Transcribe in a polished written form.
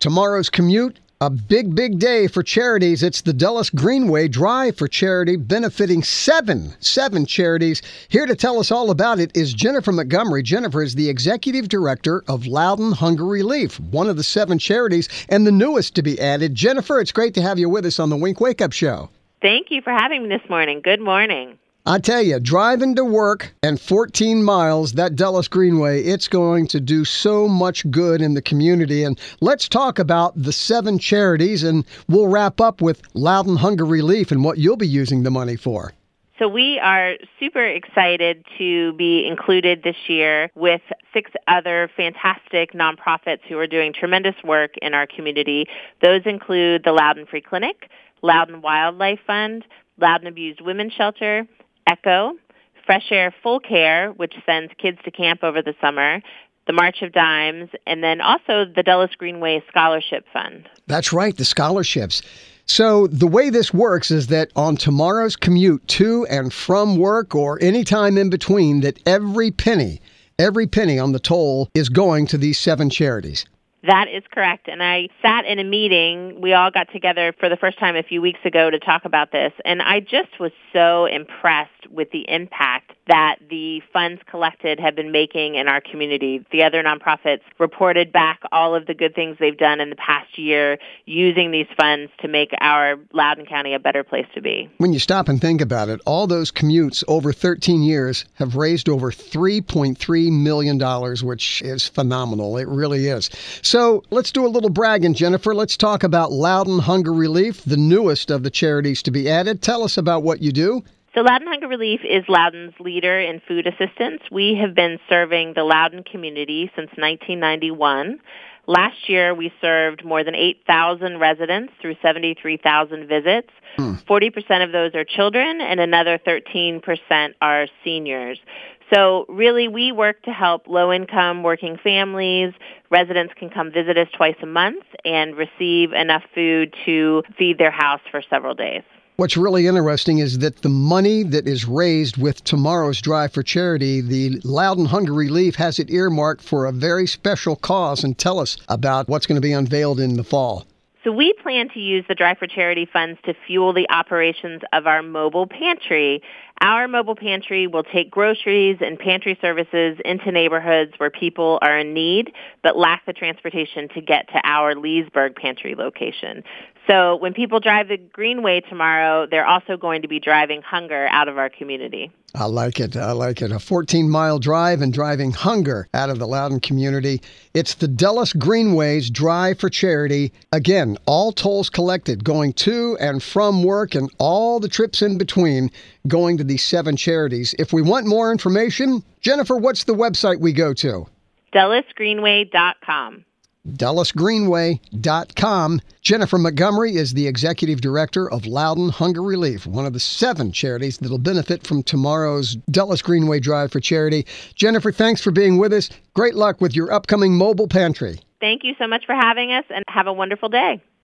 Tomorrow's commute, a big, big day for charities. It's the Dulles Greenway Drive for Charity, benefiting seven charities. Here to tell us all about it is Jennifer Montgomery. Jennifer is the Executive Director of Loudon Hunger Relief, one of the 7 charities and the newest to be added. Jennifer, it's great to have you with us on the Wink Wake Up Show. Thank you for having me this morning. Good morning. I tell you, driving to work and 14 miles, that Dulles Greenway, it's going to do so much good in the community. And let's talk about the 7 charities, and we'll wrap up with Loudon Hunger Relief and what you'll be using the money for. So we are super excited to be included this year with 6 other fantastic nonprofits who are doing tremendous work in our community. Those include the Loudon Free Clinic, Loudon Wildlife Fund, Loudon Abused Women's Shelter, ECHO, Fresh Air Full Care, which sends kids to camp over the summer, the March of Dimes, and then also the Dulles Greenway Scholarship Fund. That's right, the scholarships. So the way this works is that on tomorrow's commute to and from work or any time in between, that every penny on the toll is going to these 7 charities. That is correct. And I sat in a meeting. We all got together for the first time a few weeks ago to talk about this. And I just was so impressed with the impact that the funds collected have been making in our community. The other nonprofits reported back all of the good things they've done in the past year using these funds to make our Loudoun County a better place to be. When you stop and think about it, all those commutes over 13 years have raised over $3.3 million, which is phenomenal. It really is. So let's do a little bragging, Jennifer. Let's talk about Loudon Hunger Relief, the newest of the charities to be added. Tell us about what you do. So Loudon Hunger Relief is Loudon's leader in food assistance. We have been serving the Loudon community since 1991. Last year, we served more than 8,000 residents through 73,000 visits. 40% of those are children, and another 13% are seniors. So really, we work to help low-income working families. Residents can come visit us twice a month and receive enough food to feed their house for several days. What's really interesting is that the money that is raised with tomorrow's Drive for Charity, the Loudon Hunger Relief has it earmarked for a very special cause. And tell us about what's going to be unveiled in the fall. So we plan to use the Drive for Charity funds to fuel the operations of our mobile pantry. Our mobile pantry will take groceries and pantry services into neighborhoods where people are in need but lack the transportation to get to our Leesburg pantry location. So when people drive the Greenway tomorrow, they're also going to be driving hunger out of our community. I like it. A 14-mile drive and driving hunger out of the Loudon community. It's the Dulles Greenway's Drive for Charity. Again, all tolls collected going to and from work and all the trips in between going to these 7 charities. If we want more information, Jennifer, what's the website we go to? DullesGreenway.com. DullesGreenway.com. Jennifer Montgomery is the Executive Director of Loudon Hunger Relief, one of the 7 charities that will benefit from tomorrow's Dulles Greenway Drive for Charity. Jennifer, thanks for being with us. Great luck with your upcoming mobile pantry. Thank you so much for having us, and have a wonderful day.